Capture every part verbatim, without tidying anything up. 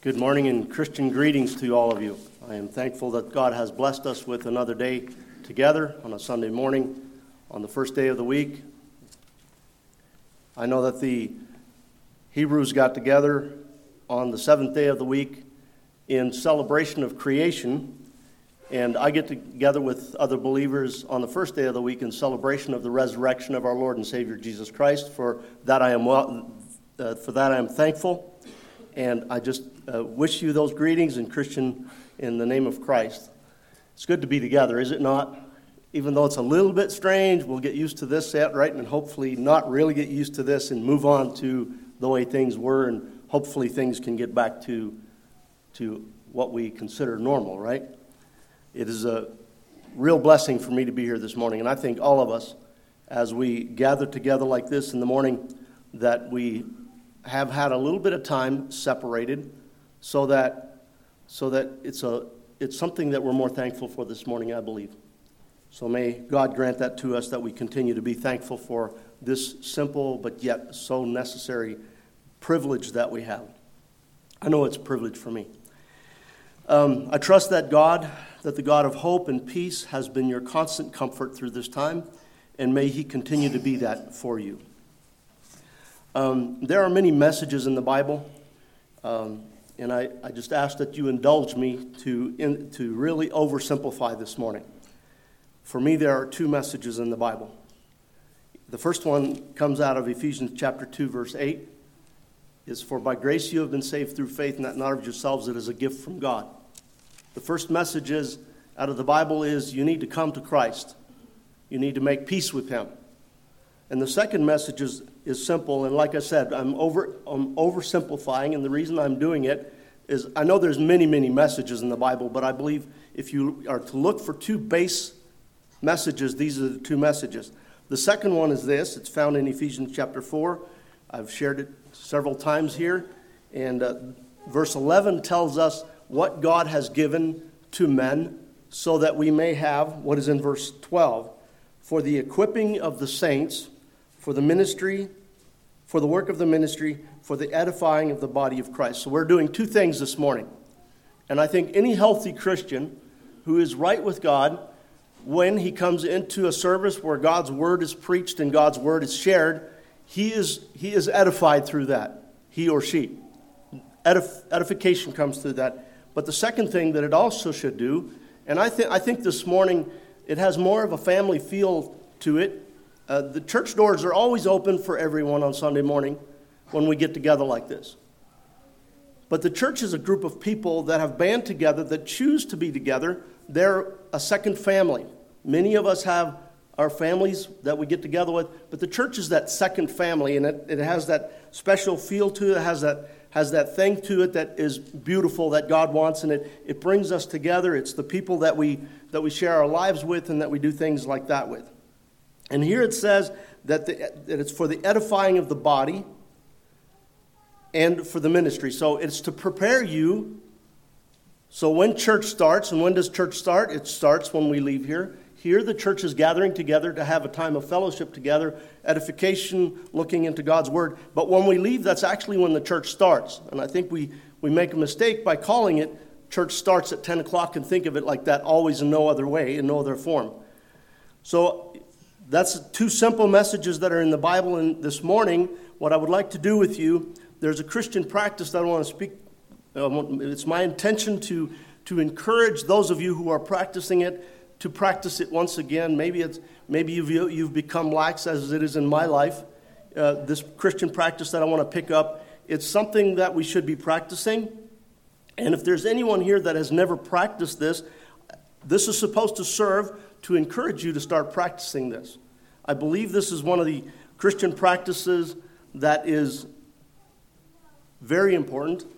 Good morning and Christian greetings to all of you. I am thankful that God has blessed us with another day together on a Sunday morning, on the first day of the week. I know that the Hebrews got together on the seventh day of the week in celebration of creation, and I get together with other believers on the first day of the week in celebration of the resurrection of our Lord and Savior Jesus Christ. For that I am well, uh, for that I am thankful. And I just uh, wish you those greetings in Christian, in the name of Christ. It's good to be together, is it not? Even though it's a little bit strange, we'll get used to this set, right? And hopefully not really get used to this and move on to the way things were. And hopefully things can get back to, to what we consider normal, right? It is a real blessing for me to be here this morning. And I think all of us, as we gather together like this in the morning, that we have had a little bit of time separated so that so that it's a it's something that we're more thankful for this morning, I believe. So may God grant that to us, that we continue to be thankful for this simple but yet so necessary privilege that we have. I know it's a privilege for me. Um, I trust that God, that the God of hope and peace has been your constant comfort through this time, and may He continue to be that for you. Um, there are many messages in the Bible, um, and I, I just ask that you indulge me to, in, to really oversimplify this morning. For me, there are two messages in the Bible. The first one comes out of Ephesians chapter two, verse eight. Is for by grace you have been saved through faith, and that not of yourselves, it is a gift from God. The first message is, out of the Bible is, you need to come to Christ. You need to make peace with Him. And the second message is, is simple, and like I said, I'm over I'm oversimplifying, and the reason I'm doing it is I know there's many, many messages in the Bible, but I believe if you are to look for two base messages, these are the two messages. The second one is this. It's found in Ephesians chapter four. I've shared it several times here, and uh, verse eleven tells us what God has given to men so that we may have what is in verse twelve, for the equipping of the saints, for the ministry, for the work of the ministry, for the edifying of the body of Christ. So we're doing two things this morning. And I think any healthy Christian who is right with God, when he comes into a service where God's word is preached and God's word is shared, he is he is edified through that, he or she. Edif- edification comes through that. But the second thing that it also should do, and I think I think this morning it has more of a family feel to it. Uh, the church doors are always open for everyone on Sunday morning when we get together like this. But the church is a group of people that have band together, that choose to be together. They're a second family. Many of us have our families that we get together with, but the church is that second family, and it, it has that special feel to it. It has that has that thing to it that is beautiful, that God wants, and it, it brings us together. It's the people that we that we share our lives with and that we do things like that with. And here it says that, the, that it's for the edifying of the body and for the ministry. So it's to prepare you. So when church starts, and when does church start? It starts when we leave here. Here the church is gathering together to have a time of fellowship together, edification, looking into God's word. But when we leave, that's actually when the church starts. And I think we, we make a mistake by calling it church starts at ten o'clock and think of it like that, always in no other way, in no other form. So that's two simple messages that are in the Bible. And this morning, what I would like to do with you, there's a Christian practice that I want to speak. Um, it's my intention to, to encourage those of you who are practicing it to practice it once again. Maybe it's maybe you've you've become lax, as it is in my life. Uh, this Christian practice that I want to pick up, it's something that we should be practicing. And if there's anyone here that has never practiced this, this is supposed to serve to encourage you to start practicing this. I believe this is one of the Christian practices that is very important.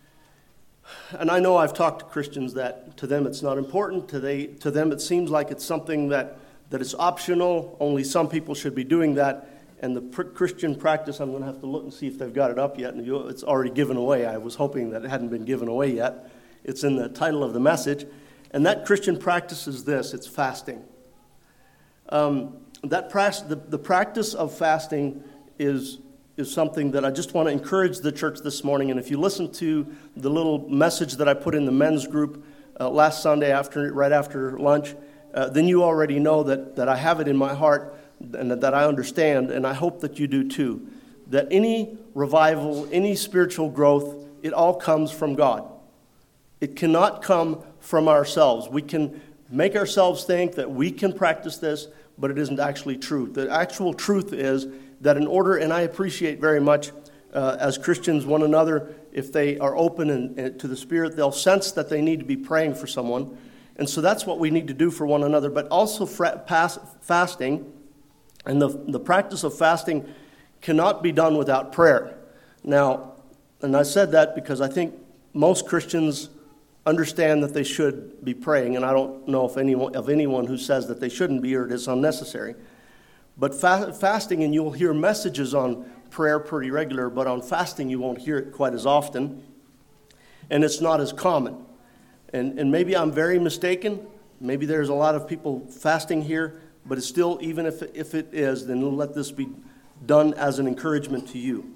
And I know I've talked to Christians that to them it's not important. To, they, to them it seems like it's something that, that is optional. Only some people should be doing that. And the pr- Christian practice, I'm going to have to look and see if they've got it up yet. And you, it's already given away. I was hoping that it hadn't been given away yet. It's in the title of the message. And that Christian practice is this. It's fasting. Um, that pra- the, the practice of fasting is is something that I just want to encourage the church this morning. And if you listen to the little message that I put in the men's group uh, last Sunday after, right after lunch, uh, then you already know that, that I have it in my heart and that, that I understand, and I hope that you do too, that any revival, any spiritual growth, it all comes from God. It cannot come from ourselves. We can make ourselves think that we can practice this, but it isn't actually true. The actual truth is that in order, and I appreciate very much uh, as Christians one another, if they are open and, and to the Spirit, they'll sense that they need to be praying for someone. And so that's what we need to do for one another, but also fra- pass, fasting, and the, the practice of fasting cannot be done without prayer. Now, and I said that because I think most Christians understand that they should be praying, and I don't know if anyone, of anyone who says that they shouldn't be or it is unnecessary. But fa- fasting, and you'll hear messages on prayer pretty regular, but on fasting you won't hear it quite as often, and it's not as common. And, and maybe I'm very mistaken. Maybe there's a lot of people fasting here, but it's still, even if, if it is, then let this be done as an encouragement to you.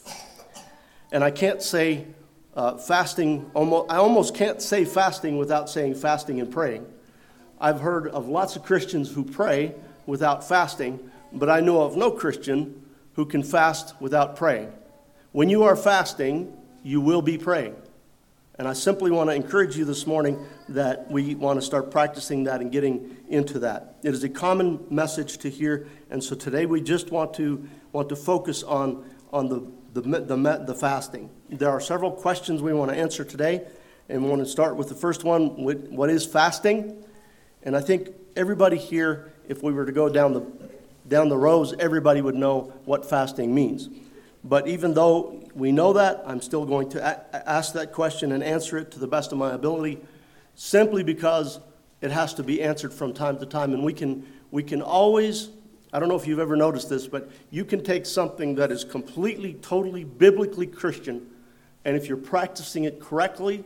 And I can't say uh, fasting, almost, I almost can't say fasting without saying fasting and praying. I've heard of lots of Christians who pray without fasting, but I know of no Christian who can fast without praying. When you are fasting, you will be praying. And I simply want to encourage you this morning that we want to start practicing that and getting into that. It is a common message to hear, and so today we just want to want to focus on, on the, the, the, the fasting. There are several questions we want to answer today, and we want to start with the first one, what is fasting? And I think everybody here, if we were to go down the down the rows, everybody would know what fasting means. But even though we know that, I'm still going to a- ask that question and answer it to the best of my ability, simply because it has to be answered from time to time. And we can we can always, I don't know if you've ever noticed this, but you can take something that is completely, totally, biblically Christian, and if you're practicing it correctly,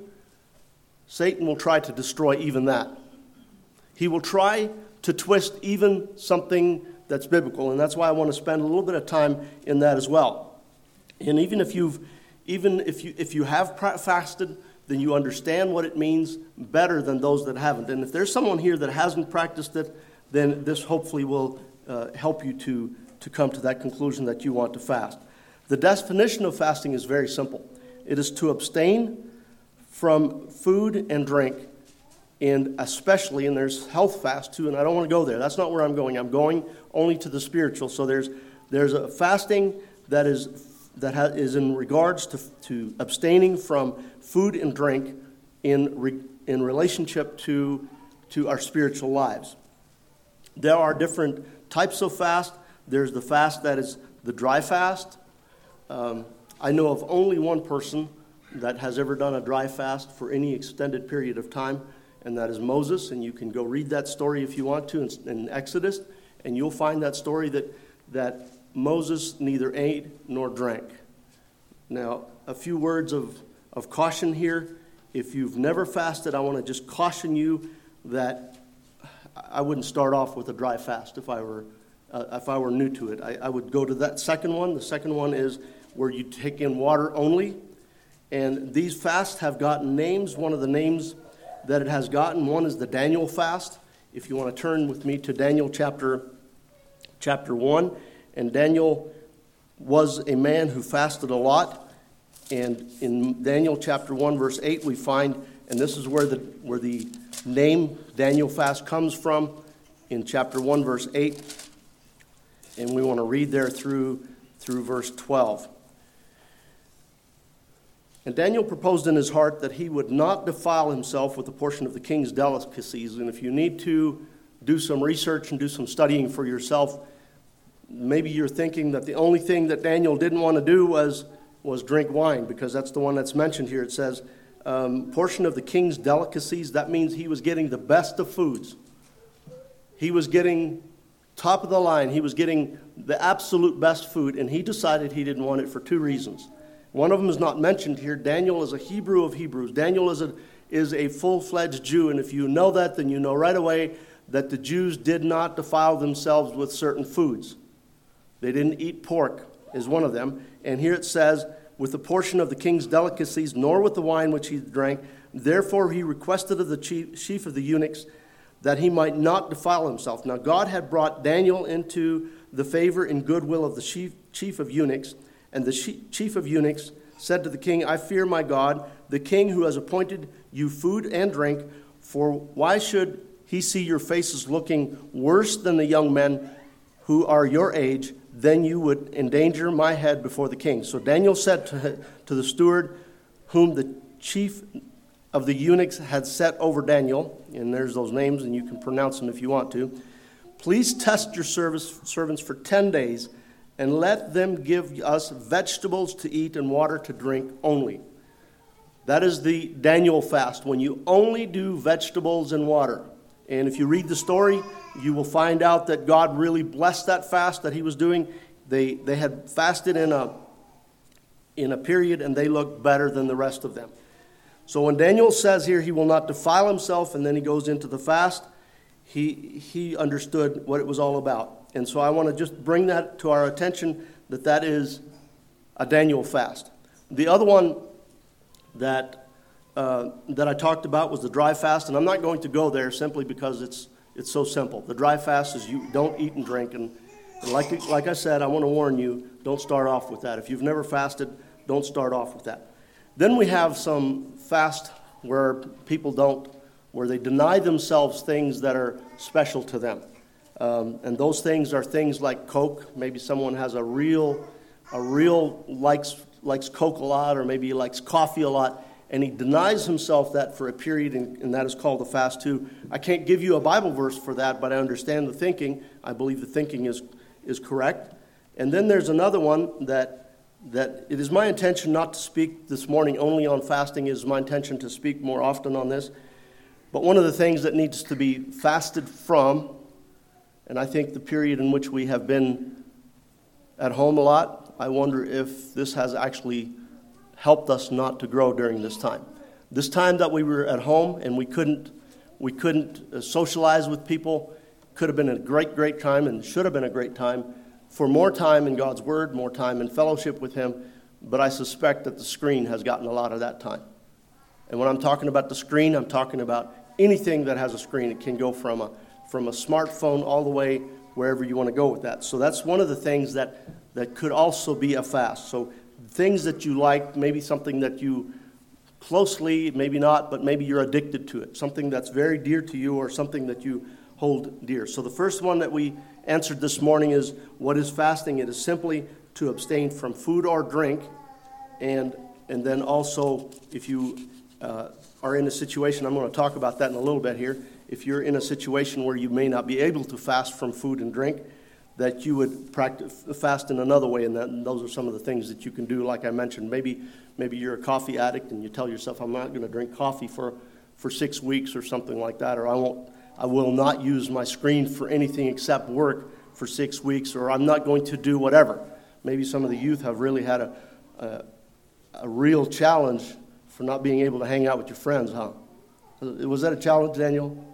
Satan will try to destroy even that. He will try to twist even something that's biblical, and that's why I want to spend a little bit of time in that as well. And even if you've, even if you if you have fasted, then you understand what it means better than those that haven't. And if there's someone here that hasn't practiced it, then this hopefully will uh, help you to to come to that conclusion that you want to fast. The definition of fasting is very simple. It is to abstain from food and drink, and especially, and there's health fast too, and I don't want to go there. That's not where I'm going. I'm going only to the spiritual. So there's there's a fasting that is that ha, is in regards to to abstaining from food and drink in re, in relationship to to our spiritual lives. There are different types of fast. There's the fast that is the dry fast. Um, I know of only one person that has ever done a dry fast for any extended period of time, and that is Moses. And you can go read that story if you want to in, in Exodus, and you'll find that story that that Moses neither ate nor drank. Now, a few words of, of caution here. If you've never fasted, I want to just caution you that I wouldn't start off with a dry fast if I were uh, if I were new to it. I, I would go to that second one. The second one is where you take in water only. And these fasts have gotten names. One of the names that it has gotten, one is the Daniel fast. If you want to turn with me to Daniel chapter chapter one. And Daniel was a man who fasted a lot. And in Daniel chapter one, verse eight, we find, and this is where the where the name Daniel fast comes from, in chapter one, verse eight. And we want to read there through through verse twelve. And Daniel proposed in his heart that he would not defile himself with a portion of the king's delicacies. And if you need to do some research and do some studying for yourself, maybe you're thinking that the only thing that Daniel didn't want to do was, was drink wine, because that's the one that's mentioned here. It says, um, portion of the king's delicacies. That means he was getting the best of foods. He was getting top of the line. He was getting the absolute best food, and he decided he didn't want it for two reasons. One of them is not mentioned here. Daniel is a Hebrew of Hebrews. Daniel is a, is a full-fledged Jew, and if you know that, then you know right away that the Jews did not defile themselves with certain foods. They didn't eat pork. is one of them. And here it says, with the portion of the king's delicacies, nor with the wine which he drank. Therefore he requested of the chief, chief of the eunuchs that he might not defile himself. Now God had brought Daniel into the favor and goodwill of the chief, chief of eunuchs. And the chief of eunuchs said to the king, I fear my God, the king who has appointed you food and drink, for why should he see your faces looking worse than the young men who are your age? Then you would endanger my head before the king. So Daniel said to, to the steward, whom the chief of the eunuchs had set over Daniel, and there's those names, and you can pronounce them if you want to, please test your service, servants for ten days, and let them give us vegetables to eat and water to drink only. That is the Daniel fast, when you only do vegetables and water. And if you read the story, you will find out that God really blessed that fast that he was doing. They they had fasted in a in a period, and they looked better than the rest of them. So when Daniel says here he will not defile himself, and then he goes into the fast, he he understood what it was all about. And so I want to just bring that to our attention, that that is a Daniel fast. The other one that uh, that I talked about was the dry fast, and I'm not going to go there simply because it's it's so simple. The dry fast is you don't eat and drink, and, and like like I said, I want to warn you, don't start off with that. If you've never fasted, don't start off with that. Then we have some fast where people don't, where they deny themselves things that are special to them. Um, and those things are things like Coke. Maybe someone has a real, a real likes likes Coke a lot, or maybe he likes coffee a lot, and he denies himself that for a period, and, and that is called a fast too. I can't give you a Bible verse for that, but I understand the thinking. I believe the thinking is is correct. And then there's another one that that it is my intention not to speak this morning only on fasting. It is my intention to speak more often on this. But one of the things that needs to be fasted from, and I think the period in which we have been at home a lot, I wonder if this has actually helped us not to grow during this time. This time that we were at home and we couldn't we couldn't socialize with people could have been a great, great time, and should have been a great time for more time in God's Word, more time in fellowship with Him. But I suspect that the screen has gotten a lot of that time. And when I'm talking about the screen, I'm talking about anything that has a screen. It can go from a from a smartphone all the way wherever you want to go with that. So that's one of the things that, that could also be a fast. So things that you like, maybe something that you closely, maybe not, but maybe you're addicted to it. Something that's very dear to you, or something that you hold dear. So the first one that we answered this morning is, what is fasting? It is simply to abstain from food or drink. And, and then also, if you uh, are in a situation, I'm going to talk about that in a little bit here, if you're in a situation where you may not be able to fast from food and drink, that you would practice fast in another way, and, that, and those are some of the things that you can do. Like I mentioned, maybe maybe you're a coffee addict and you tell yourself, I'm not going to drink coffee for, for six weeks or something like that, or I won't, I will not use my screen for anything except work for six weeks, or I'm not going to do whatever. Maybe some of the youth have really had a a, a real challenge for not being able to hang out with your friends, huh? Was that a challenge, Daniel?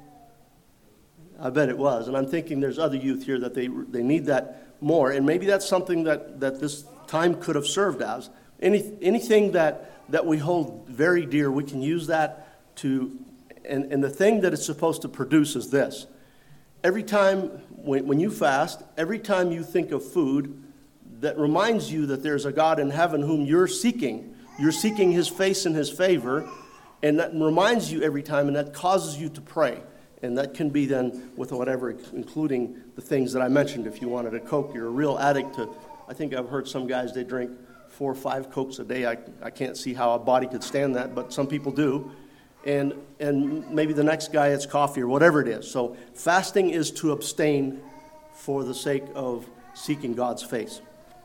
I bet it was. And I'm thinking there's other youth here that they they need that more. And maybe that's something that, that this time could have served as. Any Anything that, that we hold very dear, we can use that to, and, and the thing that it's supposed to produce is this. Every time, when, when you fast, every time you think of food that reminds you that there's a God in heaven whom you're seeking, you're seeking His face and His favor, and that reminds you every time, and that causes you to pray. And that can be then with whatever, including the things that I mentioned. If you wanted a Coke, you're a real addict to, I think I've heard some guys, they drink four or five Cokes a day. I, I can't see how a body could stand that, but some people do. And and maybe the next guy, it's coffee or whatever it is. So fasting is to abstain for the sake of seeking God's face.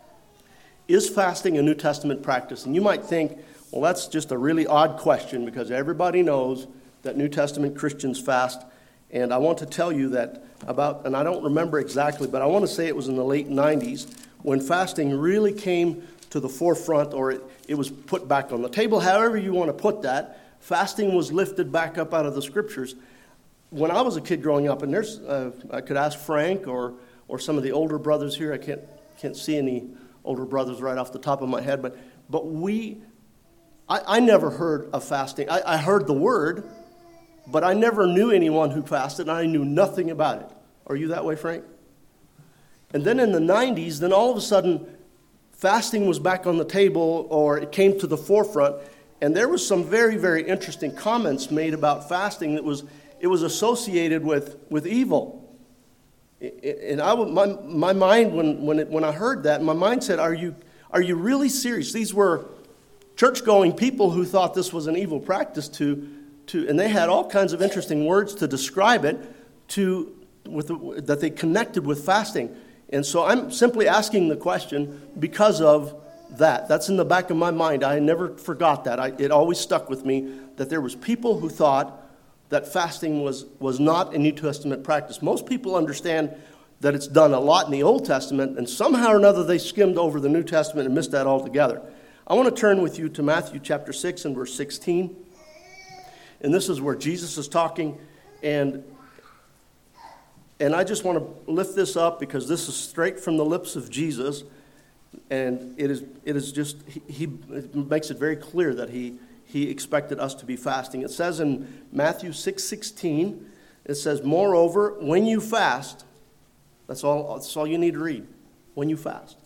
Is fasting a New Testament practice? And you might think, well, that's just a really odd question, because everybody knows that New Testament Christians fast. And I want to tell you that about, and I don't remember exactly, but I want to say it was in the late nineties when fasting really came to the forefront, or it, it was put back on the table, however you want to put that. Fasting was lifted back up out of the Scriptures. When I was a kid growing up, and there's, uh, I could ask Frank or or some of the older brothers here, I can't can't see any older brothers right off the top of my head, but but we, I, I never heard of fasting. I, I heard the word, but I never knew anyone who fasted, and I knew nothing about it. Are you that way, Frank? And then in the nineties, then all of a sudden, fasting was back on the table, or it came to the forefront, and there was some very, very interesting comments made about fasting that was, it was associated with, with evil. And I, my, my mind, when, when, it, when I heard that, my mind said, are you, are you really serious? These were church-going people who thought this was an evil practice to, to and they had all kinds of interesting words to describe it, to, with the, that they connected with fasting. And so I'm simply asking the question because of that. That's in the back of my mind. I never forgot that. I, it always stuck with me that there was people who thought that fasting was, was not a New Testament practice. Most people understand that it's done a lot in the Old Testament, and somehow or another they skimmed over the New Testament and missed that altogether. I want to turn with you to Matthew chapter six and verse sixteen. And this is where Jesus is talking, and And I just want to lift this up because this is straight from the lips of Jesus, and it is it is just he, he it makes it very clear that he he expected us to be fasting. It says in Matthew six sixteen, it says, "Moreover, when you fast," that's all that's all you need to read. When you fast.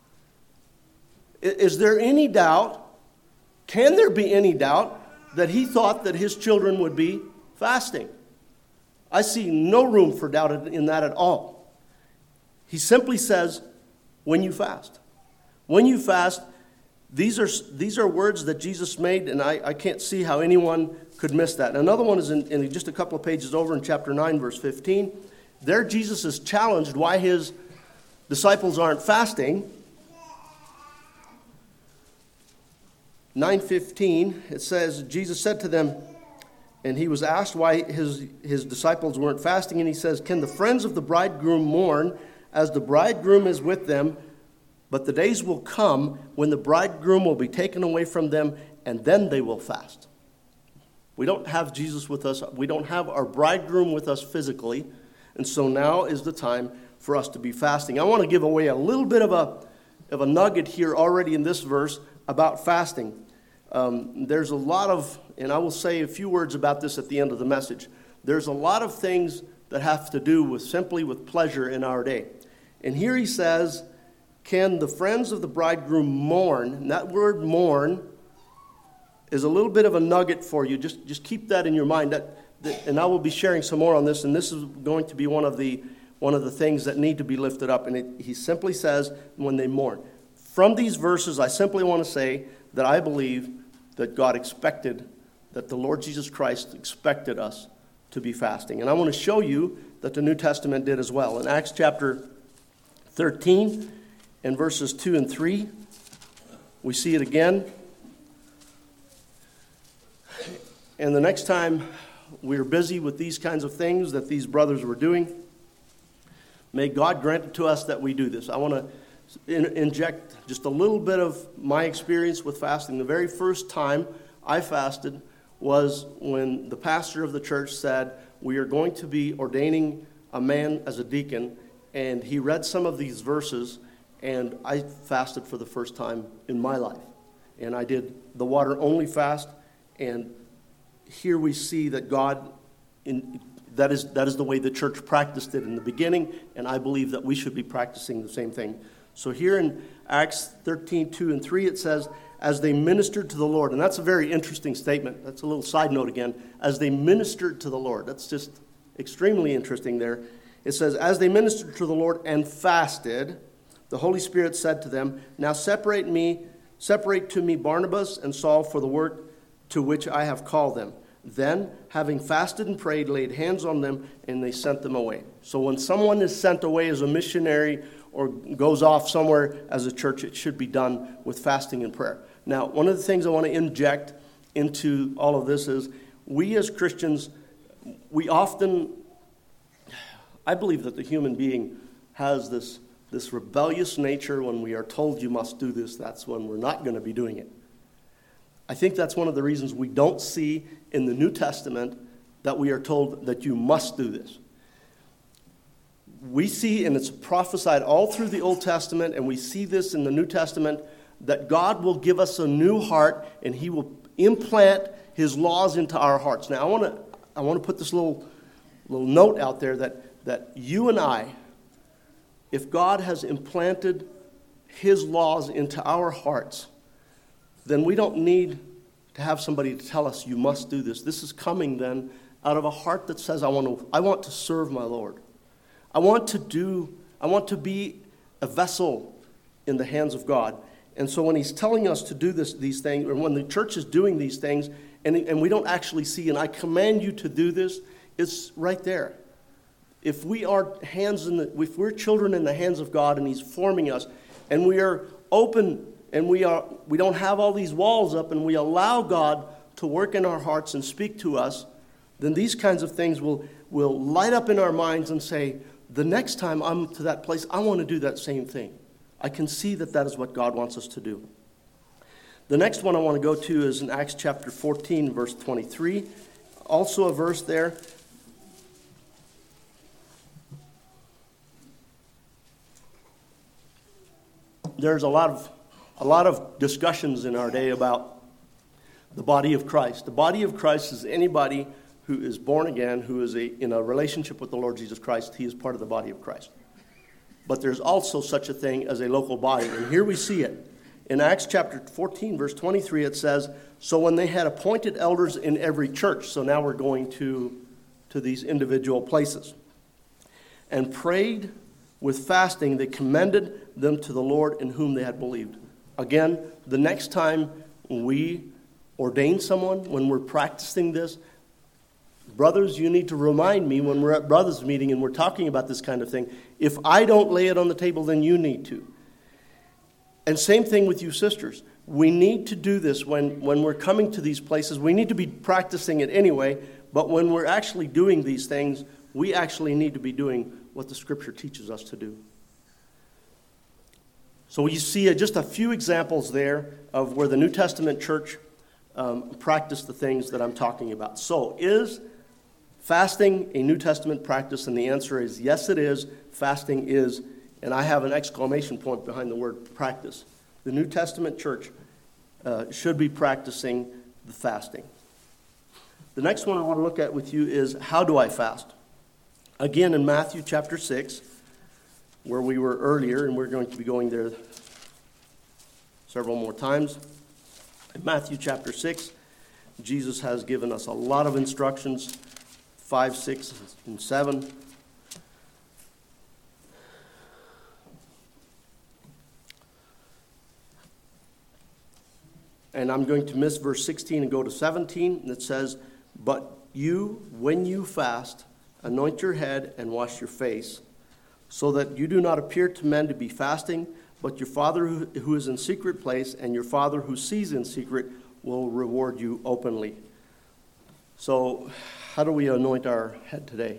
Is there any doubt? Can there be any doubt that he thought that his children would be fasting? I see no room for doubt in that at all. He simply says, when you fast. When you fast, these are these are words that Jesus made, and I, I can't see how anyone could miss that. Another one is in, in just a couple of pages over in chapter nine, verse fifteen. There Jesus is challenged why his disciples aren't fasting. nine fifteen, it says, Jesus said to them, and he was asked why his, his disciples weren't fasting, and he says, "Can the friends of the bridegroom mourn as the bridegroom is with them? But the days will come when the bridegroom will be taken away from them, and then they will fast." We don't have Jesus with us. We don't have our bridegroom with us physically, and so now is the time for us to be fasting. I want to give away a little bit of a, of a nugget here already in this verse about fasting. Um, there's a lot of, and I will say a few words about this at the end of the message. There's a lot of things that have to do with simply with pleasure in our day. And here he says, can the friends of the bridegroom mourn? And that word mourn is a little bit of a nugget for you. Just, just keep that in your mind. That, that, and I will be sharing some more on this, and this is going to be one of the, one of the things that need to be lifted up. And it, he simply says, when they mourn. From these verses, I simply want to say that I believe that God expected, that the Lord Jesus Christ expected us to be fasting. And I want to show you that the New Testament did as well. In Acts chapter thirteen and verses two and three, we see it again. And the next time we're busy with these kinds of things that these brothers were doing, may God grant it to us that we do this. I want to In, inject just a little bit of my experience with fasting. The very first time I fasted was when the pastor of the church said, we are going to be ordaining a man as a deacon, and he read some of these verses, and I fasted for the first time in my life. And I did the water-only fast, and here we see that God, in, that is, that is the way the church practiced it in the beginning, and I believe that we should be practicing the same thing. So here in Acts thirteen, two and three, it says, as they ministered to the Lord. And that's a very interesting statement. That's a little side note again. As they ministered to the Lord. That's just extremely interesting there. It says, as they ministered to the Lord and fasted, the Holy Spirit said to them, now separate me, separate to me Barnabas and Saul for the work to which I have called them. Then, having fasted and prayed, laid hands on them, and they sent them away. So when someone is sent away as a missionary or goes off somewhere as a church, it should be done with fasting and prayer. Now, one of the things I want to inject into all of this is we as Christians, we often, I believe that the human being has this, this rebellious nature. When we are told you must do this, that's when we're not going to be doing it. I think that's one of the reasons we don't see in the New Testament that we are told that you must do this. we see, and it's prophesied all through the Old Testament, and we see this in the New Testament, that God will give us a new heart, and he will implant his laws into our hearts. Now, I want to I want to put this little little note out there that, that you and I, if God has implanted his laws into our hearts, then we don't need to have somebody to tell us, you must do this. This is coming then out of a heart that says, I want to, I want to serve my Lord. I want to do, I want to be a vessel in the hands of God. And so when he's telling us to do this, these things, or when the church is doing these things, and, and we don't actually see, and I command you to do this, it's right there. If we are hands in the, if we're children in the hands of God, and he's forming us, and we are open, and we are, we don't have all these walls up, and we allow God to work in our hearts and speak to us, then these kinds of things will, will light up in our minds and say, the next time I'm to that place, I want to do that same thing. I can see that that is what God wants us to do. The next one I want to go to is in Acts chapter fourteen, verse twenty-three. Also a verse there. There's a lot of a lot of discussions in our day about the body of Christ. The body of Christ is anybody who is born again, who is a, in a relationship with the Lord Jesus Christ. He is part of the body of Christ. But there's also such a thing as a local body. And here we see it. In Acts chapter fourteen, verse twenty-three, it says, so when they had appointed elders in every church, so now we're going to, to these individual places, and prayed with fasting, they commended them to the Lord in whom they had believed. Again, the next time we ordain someone, when we're practicing this, brothers, you need to remind me when we're at brothers' meeting and we're talking about this kind of thing. If I don't lay it on the table, then you need to. And same thing with you sisters. We need to do this when, when we're coming to these places. We need to be practicing it anyway, but when we're actually doing these things, we actually need to be doing what the Scripture teaches us to do. So you see just a few examples there of where the New Testament church um, practiced the things that I'm talking about. So is fasting a New Testament practice? And the answer is yes, it is. Fasting is, and I have an exclamation point behind the word practice. The New Testament church uh, should be practicing the fasting. The next one I want to look at with you is, how do I fast? Again, in Matthew chapter six, where we were earlier, and we're going to be going there several more times. In Matthew chapter six, Jesus has given us a lot of instructions, five, six, and seven. And I'm going to miss verse sixteen and go to seventeen. And it says, but you, when you fast, anoint your head and wash your face, so that you do not appear to men to be fasting, but your Father who is in secret place, and your Father who sees in secret will reward you openly. So, how do we anoint our head today?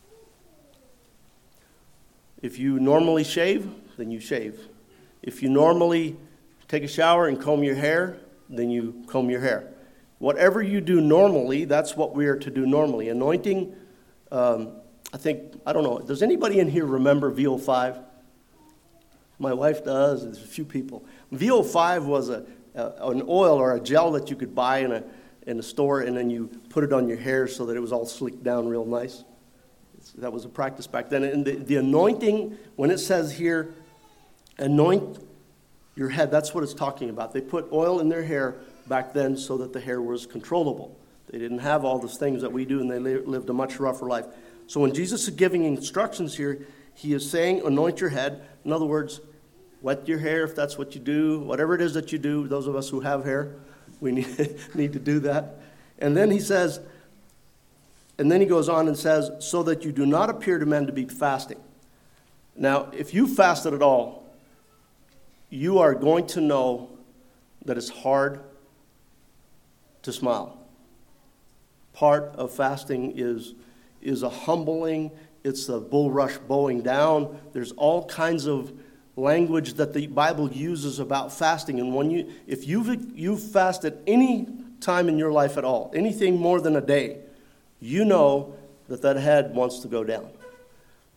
If you normally shave, then you shave. If you normally take a shower and comb your hair, then you comb your hair. Whatever you do normally, that's what we are to do normally. Anointing, um, I think, I don't know, does anybody in here remember V O five? My wife does, there's a few people. V O five was a, a an oil or a gel that you could buy in a in a store, and then you put it on your hair so that it was all slicked down real nice. It's, that was a practice back then. And the, the anointing, when it says here, anoint your head, that's what it's talking about. They put oil in their hair back then so that the hair was controllable. They didn't have all those things that we do, and they lived a much rougher life. So when Jesus is giving instructions here, he is saying, anoint your head. In other words, wet your hair if that's what you do. Whatever it is that you do, those of us who have hair, we need, need to do that. And then he says, and then he goes on and says, so that you do not appear to men to be fasting. Now, if you fasted at all, you are going to know that it's hard to smile. Part of fasting is, is a humbling, it's a bulrush bowing down. There's all kinds of language that the Bible uses about fasting. And when you, if you've, you've fasted any time in your life at all, anything more than a day, you know that that head wants to go down.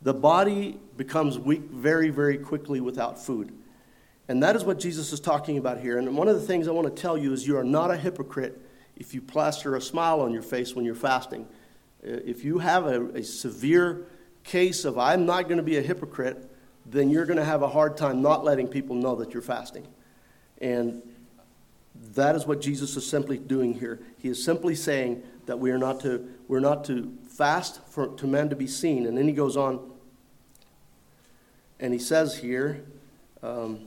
the body becomes weak very, very quickly without food. And that is what Jesus is talking about here. And one of the things I want to tell you is you are not a hypocrite if you plaster a smile on your face when you're fasting. If you have a, a severe case of I'm not going to be a hypocrite, then you're going to have a hard time not letting people know that you're fasting. And that is what Jesus is simply doing here. He is simply saying that we are not to we're not to fast for to men to be seen. And then he goes on and he says here um,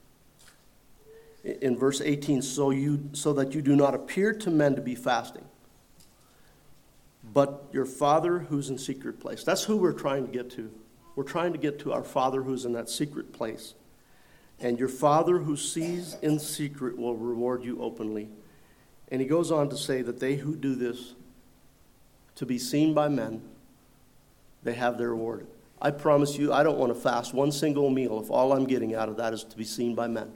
in verse eighteen, so you so that you do not appear to men to be fasting, but your Father who's in secret place. That's who we're trying to get to. We're trying to get to our Father who's in that secret place. And your Father who sees in secret will reward you openly. And he goes on to say that they who do this to be seen by men, they have their reward. I promise you, I don't want to fast one single meal if all I'm getting out of that is to be seen by men.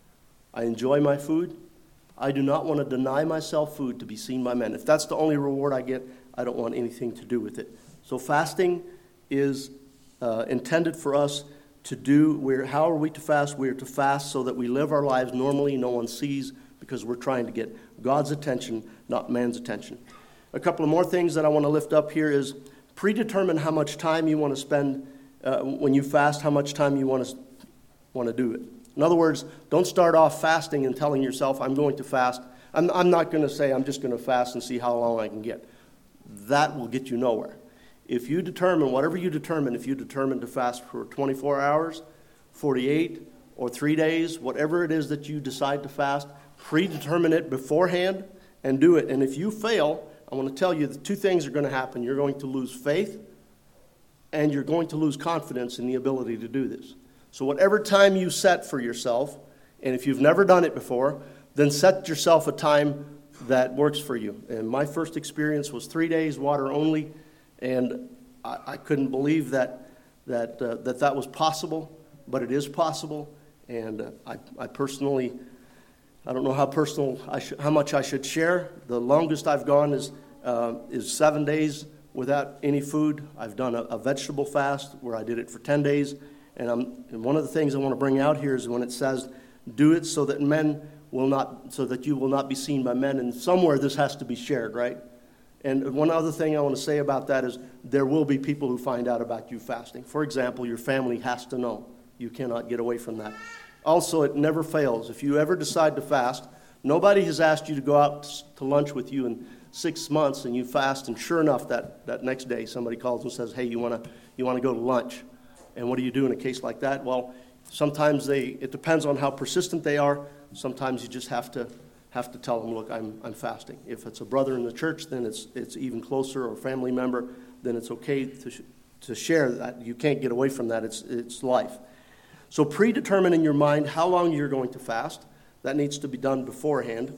I enjoy my food. I do not want to deny myself food to be seen by men. If that's the only reward I get, I don't want anything to do with it. So fasting is uh, intended for us to do. We're, how are we to fast? We are to fast so that we live our lives normally, no one sees, because we're trying to get God's attention, not man's attention. A couple of more things that I want to lift up here is predetermine how much time you want to spend uh, when you fast, how much time you want to want to do it. In other words, don't start off fasting and telling yourself, I'm going to fast. I'm, I'm not going to say I'm just going to fast and see how long I can get. That will get you nowhere. If you determine, whatever you determine, if you determine to fast for twenty-four hours, forty-eight, or three days, whatever it is that you decide to fast, predetermine it beforehand and do it. And if you fail, I want to tell you that two things are going to happen. You're going to lose faith, and you're going to lose confidence in the ability to do this. So whatever time you set for yourself, and if you've never done it before, then set yourself a time that works for you. And my first experience was three days, water only, and I, I couldn't believe that that, uh, that that was possible, but it is possible. And uh, I, I personally, I don't know how personal, I sh- how much I should share. The longest I've gone is uh, is seven days without any food. I've done a, a vegetable fast where I did it for ten days. And, I'm, and one of the things I want to bring out here is when it says, do it so that men will not, so that you will not be seen by men. And somewhere this has to be shared, right? And one other thing I want to say about that is there will be people who find out about you fasting. For example, your family has to know. You cannot get away from that. Also, it never fails. If you ever decide to fast, nobody has asked you to go out to lunch with you in six months and you fast, and sure enough, that, that next day somebody calls and says, hey, you want to you want to go to lunch? And what do you do in a case like that? Well, sometimes they, it depends on how persistent they are. Sometimes you just have to have to tell them, look, I'm I'm fasting. If it's a brother in the church, then it's it's even closer, or a family member, then it's okay to sh- to share that. You can't get away from that. It's it's life. So predetermine in your mind how long you're going to fast. That needs to be done beforehand.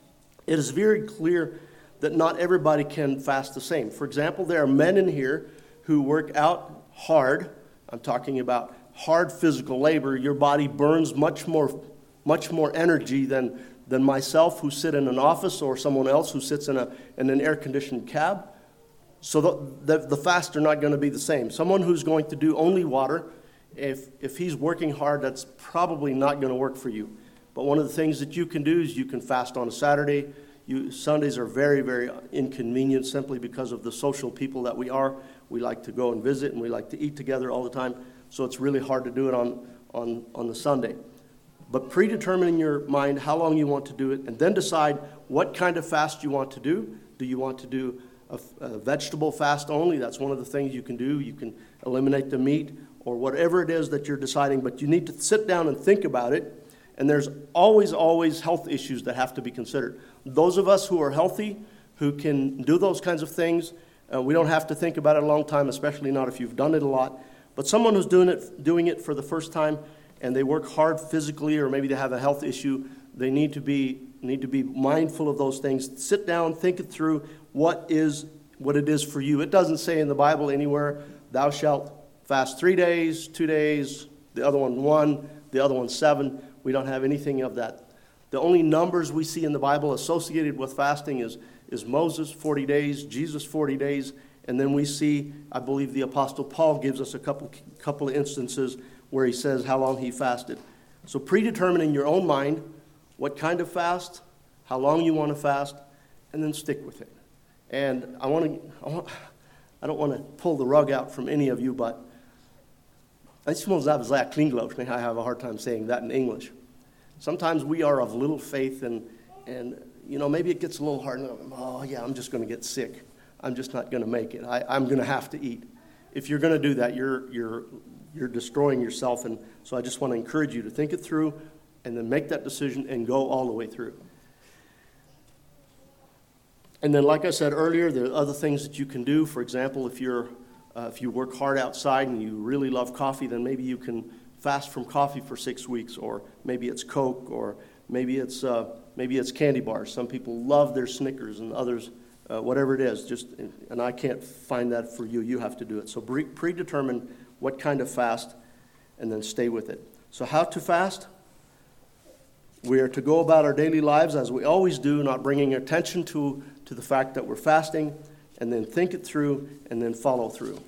It is very clear that not everybody can fast the same. For example, there are men in here who work out hard. I'm talking about hard physical labor. Your body burns much more much more energy than than myself, who sit in an office, or someone else who sits in a in an air-conditioned cab. So the, the, the fasts are not going to be the same. Someone who's going to do only water, if if he's working hard, that's probably not going to work for you. But one of the things that you can do is you can fast on a Saturday. You, Sundays are very, very inconvenient simply because of the social people that we are. We like to go and visit, and we like to eat together all the time. So it's really hard to do it on, on, on the Sunday. But predetermine in your mind how long you want to do it, and then decide what kind of fast you want to do. Do you want to do a, a vegetable fast only? That's one of the things you can do. You can eliminate the meat or whatever it is that you're deciding, but you need to sit down and think about it. And there's always, always health issues that have to be considered. Those of us who are healthy, who can do those kinds of things, uh, we don't have to think about it a long time, especially not if you've done it a lot. But someone who's doing it, doing it for the first time, and they work hard physically, or maybe they have a health issue, they need to be need to be mindful of those things. Sit down, think it through. What is what it is for you? It doesn't say in the Bible anywhere, "Thou shalt fast three days, two days, the other one one, the other one seven." We don't have anything of that. The only numbers we see in the Bible associated with fasting is is Moses forty days, Jesus forty days, And then we see, I believe the Apostle Paul gives us a couple, couple of instances where he says how long he fasted. So predetermine in your own mind what kind of fast, how long you want to fast, and then stick with it. And I want to, I, want, I don't want to pull the rug out from any of you, but I just want to say klinglos. I have a hard time saying that in English. Sometimes we are of little faith, and, and you know, maybe it gets a little hard. And, oh, yeah, I'm just going to get sick. I'm just not going to make it. I, I'm going to have to eat. If you're going to do that, you're you're you're destroying yourself. And so I just want to encourage you to think it through and then make that decision and go all the way through. And then, like I said earlier, there are other things that you can do. For example, if you're uh, if you work hard outside and you really love coffee, then maybe you can fast from coffee for six weeks, or maybe it's Coke, or maybe it's uh, maybe it's candy bars. Some people love their Snickers, and others. Uh, whatever it is, just and I can't find that for you. You have to do it. So pre- predetermine what kind of fast, and then stay with it. So how to fast? We are to go about our daily lives as we always do, not bringing attention to, to the fact that we're fasting, and then think it through, and then follow through.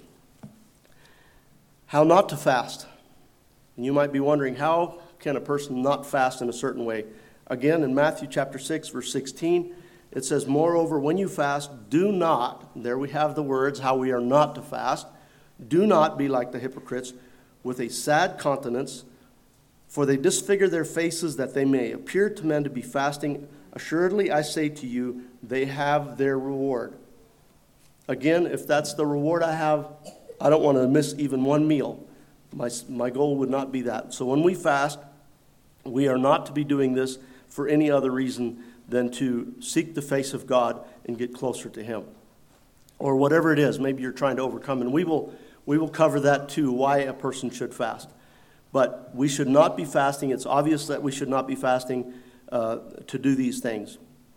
How not to fast? And you might be wondering, how can a person not fast in a certain way? Again, in Matthew chapter six, verse sixteen, it says, moreover, when you fast, do not, there we have the words, how we are not to fast, do not be like the hypocrites with a sad countenance, for they disfigure their faces that they may appear to men to be fasting. Assuredly, I say to you, they have their reward. Again, if that's the reward I have, I don't want to miss even one meal. My, my goal would not be that. So when we fast, we are not to be doing this for any other reason than to seek the face of God and get closer to Him. Or whatever it is, maybe you're trying to overcome. And we will we will cover that too, why a person should fast. But we should not be fasting. It's obvious that we should not be fasting uh, to do these things.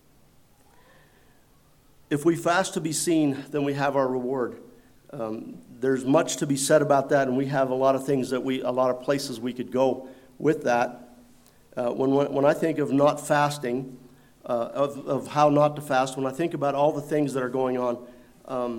If we fast to be seen, then we have our reward. Um, there's much to be said about that, and we have a lot of things that we, a lot of places we could go with that. Uh, when when I think of not fasting, Uh, of, of how not to fast, when I think about all the things that are going on, um,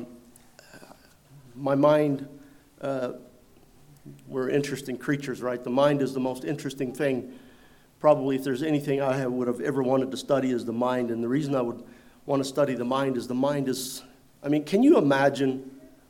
my mind, uh, we're interesting creatures, right? The mind is the most interesting thing. Probably if there's anything I have, would have ever wanted to study is the mind. And the reason I would want to study the mind is the mind is, I mean, can you imagine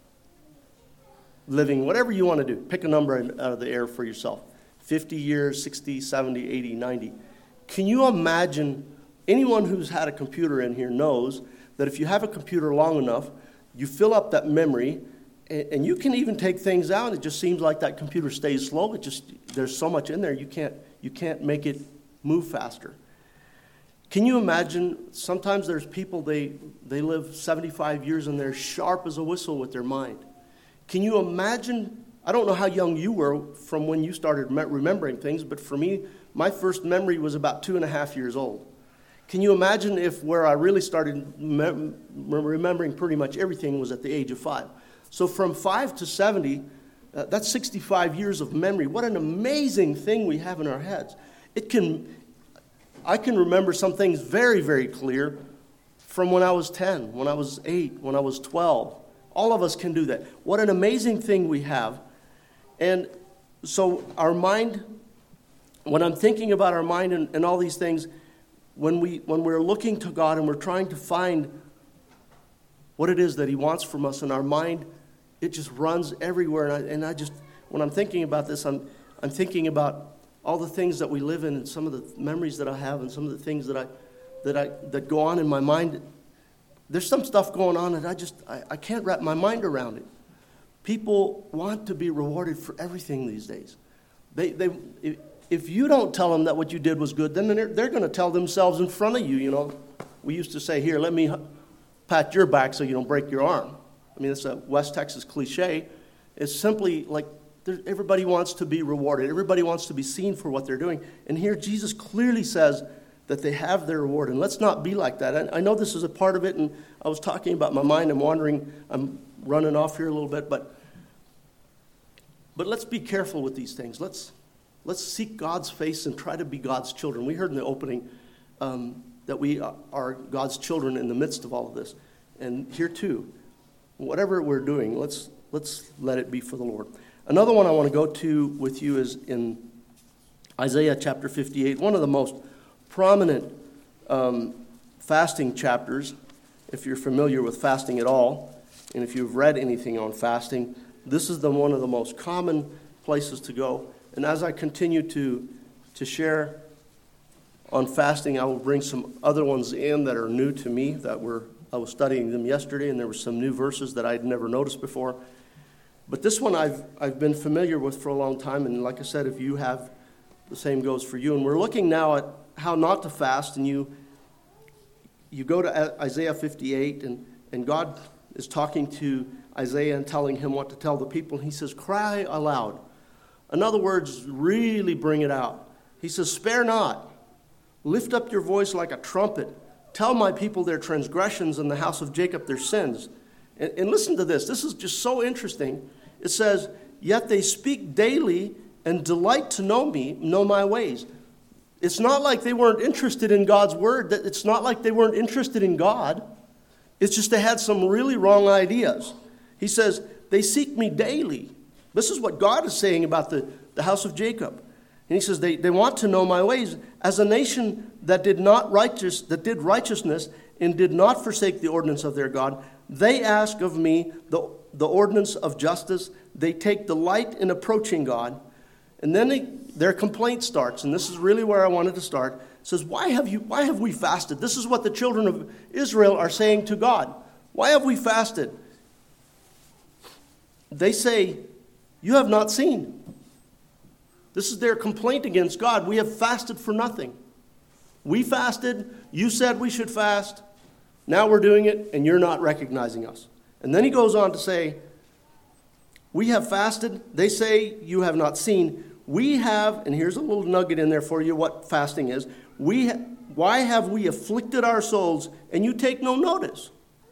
living, whatever you want to do, pick a number out of the air for yourself, fifty years, sixty, seventy, eighty, ninety. Can you imagine? Anyone who's had a computer in here knows that if you have a computer long enough, you fill up that memory, and, and you can even take things out. It just seems like that computer stays slow. It just there's so much in there you can't you can't make it move faster. Can you imagine? Sometimes there's people they they live seventy-five years and they're sharp as a whistle with their mind. Can you imagine? I don't know how young you were from when you started remembering things, but for me, my first memory was about two and a half years old. Can you imagine if where I really started me- remembering pretty much everything was at the age of five? So from five to seventy, uh, that's sixty-five years of memory. What an amazing thing we have in our heads. It can, I can remember some things very, very clear from when I was ten, when I was eight, when I was twelve. All of us can do that. What an amazing thing we have. And so our mind, when I'm thinking about our mind and, and all these things, When, we, when we're looking to God and we're trying to find what it is that He wants from us in our mind, it just runs everywhere. And I, and I just, when I'm thinking about this, I'm, I'm thinking about all the things that we live in and some of the memories that I have and some of the things that I, that I, that go on in my mind. There's some stuff going on that I just, I, I can't wrap my mind around it. People want to be rewarded for everything these days. They, they, it, If you don't tell them that what you did was good, then they're, they're going to tell themselves in front of you, you know. We used to say, here, let me pat your back so you don't break your arm. I mean, it's a West Texas cliche. It's simply like everybody wants to be rewarded. Everybody wants to be seen for what they're doing. And here Jesus clearly says that they have their reward. And let's not be like that. I, I know this is a part of it, and I was talking about my mind. I'm wandering. I'm running off here a little bit. But, but let's be careful with these things. Let's... Let's seek God's face and try to be God's children. We heard in the opening um, that we are God's children in the midst of all of this. And here too, whatever we're doing, let's let's let it be for the Lord. Another one I want to go to with you is in Isaiah chapter fifty-eight, one of the most prominent um, fasting chapters, if you're familiar with fasting at all, and if you've read anything on fasting, this is the one of the most common places to go. And as I continue to, to share on fasting, I will bring some other ones in that are new to me, that were I was studying them yesterday, and there were some new verses that I'd never noticed before. But this one I've I've been familiar with for a long time, and like I said, if you have, the same goes for you. And we're looking now at how not to fast, and you you go to Isaiah fifty-eight, and, and God is talking to Isaiah and telling him what to tell the people. He says, cry aloud. In other words, really bring it out. He says, spare not. Lift up your voice like a trumpet. Tell my people their transgressions and the house of Jacob their sins. And, and listen to this. This is just so interesting. It says, yet they speak daily and delight to know me, know my ways. It's not like they weren't interested in God's word. It's not like they weren't interested in God. It's just they had some really wrong ideas. He says, they seek me daily. This is what God is saying about the, the house of Jacob. And he says, they, they want to know my ways. As a nation that did not righteous, that did righteousness and did not forsake the ordinance of their God, they ask of me the, the ordinance of justice. They take delight in approaching God. And then they, their complaint starts, and this is really where I wanted to start. It says, why have you, why have we fasted? This is what the children of Israel are saying to God. Why have we fasted? They say, you have not seen. This is their complaint against God. We have fasted for nothing. We fasted. You said we should fast. Now we're doing it, and you're not recognizing us. And then he goes on to say, we have fasted. They say you have not seen. We have, and here's a little nugget in there for you what fasting is. We, ha- why have we afflicted our souls, and you take no notice?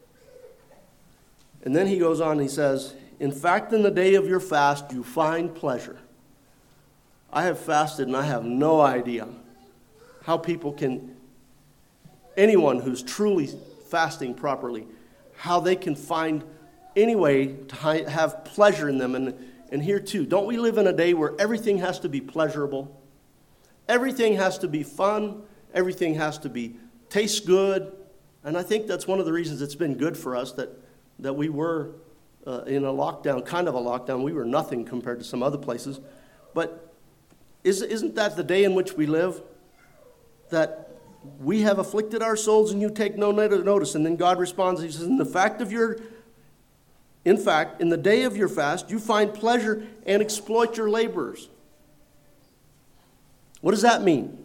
And then he goes on and he says, in fact, in the day of your fast, you find pleasure. I have fasted, and I have no idea how people can, anyone who's truly fasting properly, how they can find any way to hi- have pleasure in them. And, and here too, don't we live in a day where everything has to be pleasurable? Everything has to be fun. Everything has to be taste good. And I think that's one of the reasons it's been good for us that, that we were uh, in a lockdown, kind of a lockdown. We were nothing compared to some other places. But is, isn't that the day in which we live? That we have afflicted our souls and you take no notice. And then God responds, he says, in the fact of your, in fact, in the day of your fast, you find pleasure and exploit your laborers. What does that mean?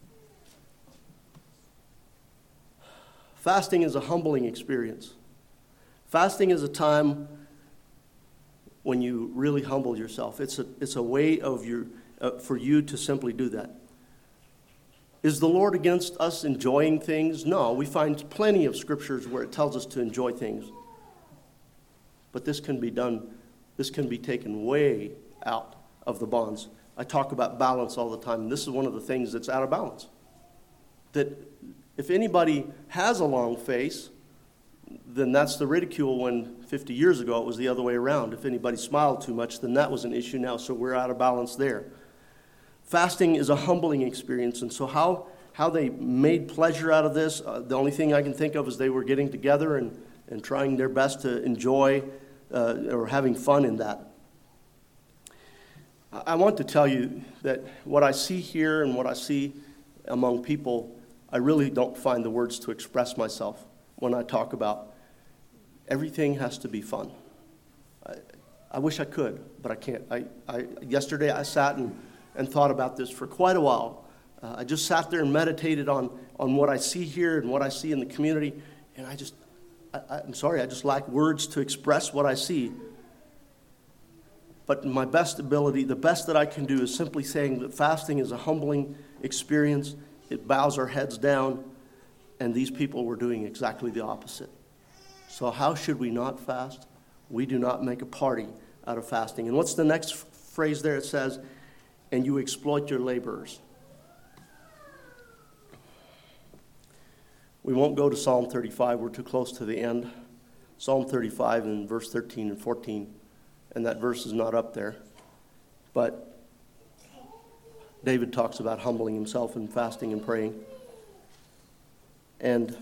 Fasting is a humbling experience. Fasting is a time when you really humble yourself. It's a, it's a way of your, uh, for you to simply do that. Is the Lord against us enjoying things? No, we find plenty of scriptures where it tells us to enjoy things. But this can be done, this can be taken way out of the bonds. I talk about balance all the time, and this is one of the things that's out of balance. That if anybody has a long face, then that's the ridicule when fifty years ago it was the other way around. If anybody smiled too much, then that was an issue now, so we're out of balance there. Fasting is a humbling experience, and so how, how they made pleasure out of this, uh, the only thing I can think of is they were getting together and, and trying their best to enjoy uh, or having fun in that. I want to tell you that what I see here and what I see among people, I really don't find the words to express myself when I talk about everything has to be fun. I, I wish I could, but I can't. I, I, yesterday I sat and and thought about this for quite a while. Uh, I just sat there and meditated on, on what I see here and what I see in the community, and I just, I, I'm sorry, I just lack words to express what I see. But my best ability, the best that I can do is simply saying that fasting is a humbling experience. It bows our heads down, and these people were doing exactly the opposite. So how should we not fast? We do not make a party out of fasting. And what's the next phrase there? It says, and you exploit your laborers. We won't go to Psalm thirty-five. We're too close to the end. Psalm thirty-five and verse thirteen and fourteen, and that verse is not up there. But David talks about humbling himself and fasting and praying. And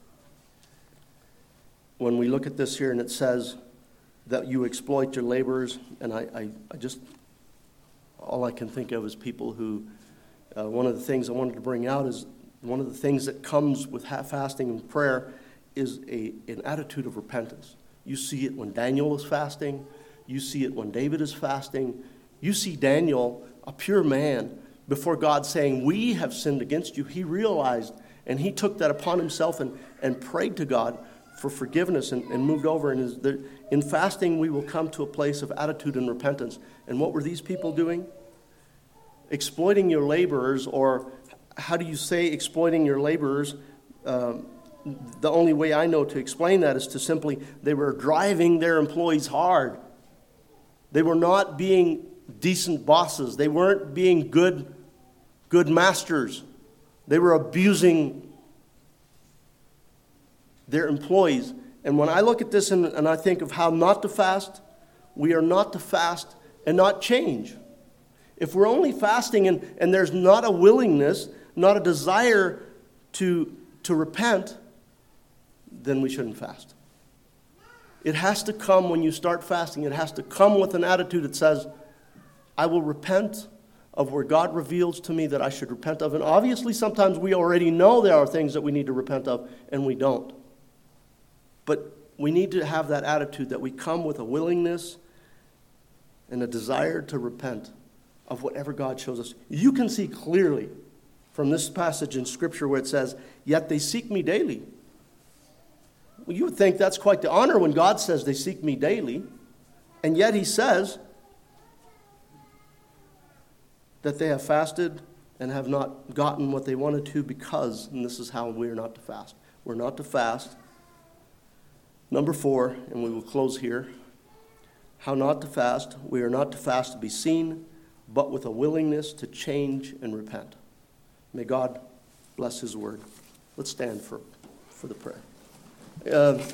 when we look at this here and it says that you exploit your laborers, and I, I, I just, all I can think of is people who, uh, one of the things I wanted to bring out is one of the things that comes with fasting and prayer is a, an attitude of repentance. You see it when Daniel is fasting. You see it when David is fasting. You see Daniel, a pure man, before God saying, we have sinned against you. He realized, and he took that upon himself and, and prayed to God for forgiveness and, and moved over. And is the, in fasting, we will come to a place of attitude and repentance. And what were these people doing? Exploiting your laborers, or how do you say exploiting your laborers? Um, the only way I know to explain that is to simply, they were driving their employees hard. They were not being decent bosses. They weren't being good, good masters. They were abusing their employees. And when I look at this and, and I think of how not to fast, we are not to fast and not change. If we're only fasting and, and there's not a willingness, not a desire to, to repent, then we shouldn't fast. It has to come when you start fasting. It has to come with an attitude that says, I will repent of where God reveals to me that I should repent of. And obviously sometimes we already know there are things that we need to repent of, and we don't. But we need to have that attitude that we come with a willingness and a desire to repent of whatever God shows us. You can see clearly from this passage in Scripture where it says, yet they seek me daily. Well, you would think that's quite the honor when God says they seek me daily. And yet he says that they have fasted and have not gotten what they wanted to because, and this is how we're not to fast. We're not to fast. Number four, and we will close here. How not to fast. We are not to fast to be seen, but with a willingness to change and repent. May God bless his word. Let's stand for, for the prayer. Uh,